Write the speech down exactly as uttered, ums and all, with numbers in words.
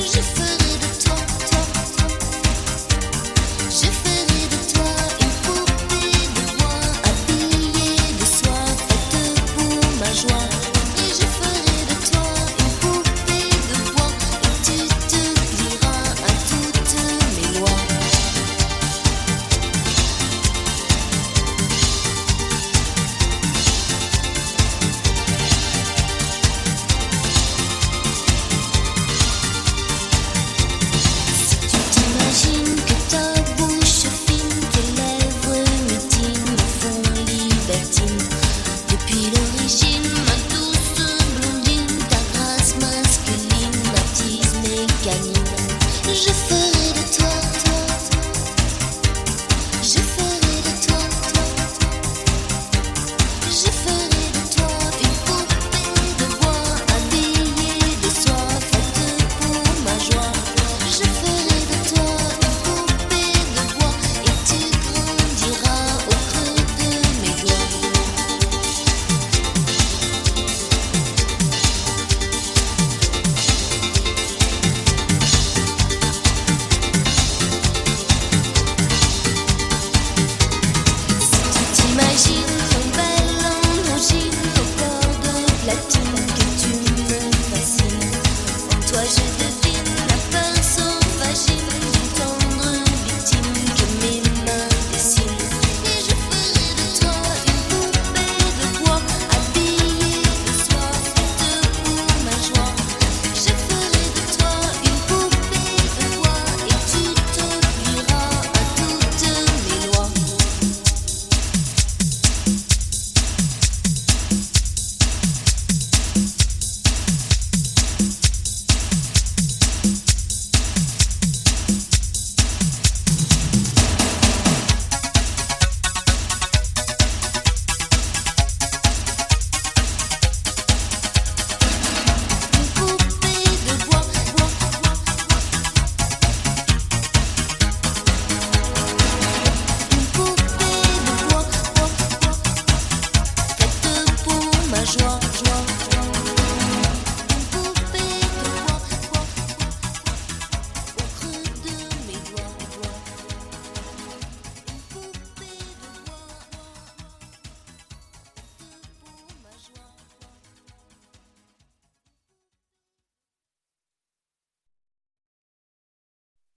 Je ferai de toi, toi, je ferai de toi une poupée de bois, habillée de soie, faite pour ma joie. Et je ferai de toi une poupée de bois, et tu te plieras à toutes mes lois. T'imagines que ta bouche fine, tes lèvres mutines me font libertine. Depuis l'origine, ma douce blondine, ta grâce masculine baptise mes canines. Je ferai